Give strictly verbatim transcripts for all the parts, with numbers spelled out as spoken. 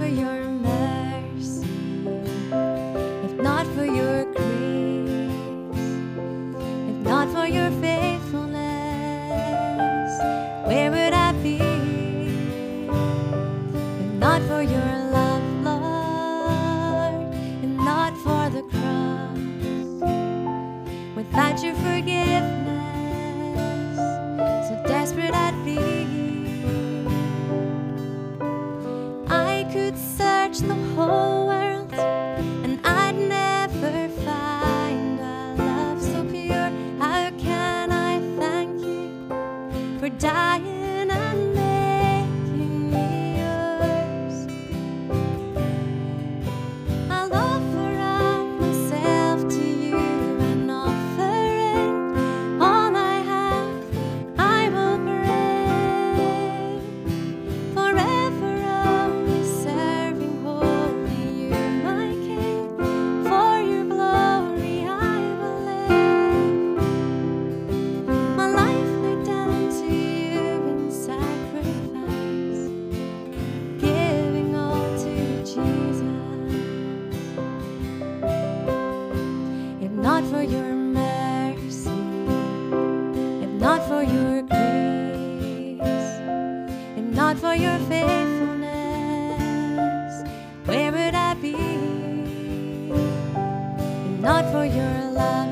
your mercy, if not for your grace, if not for your faithfulness, where would I be? If not for your love, Lord, and not for the cross, without your forgiveness, so desperate I'd be. I could search the whole world and I'd never find a love so pure. How can I thank you for dying and making me yours? I'll offer up myself to you and offering all I have. I will pray forever, only serving wholly you, my King. For your glory I will live, my life laid down to you in sacrifice, giving all to Jesus. If not for your mercy, if not for your grace, if not for your faithfulness, where would I be? If not for your love,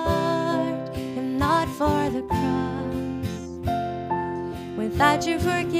Lord, if not for the cross, without your forgiveness,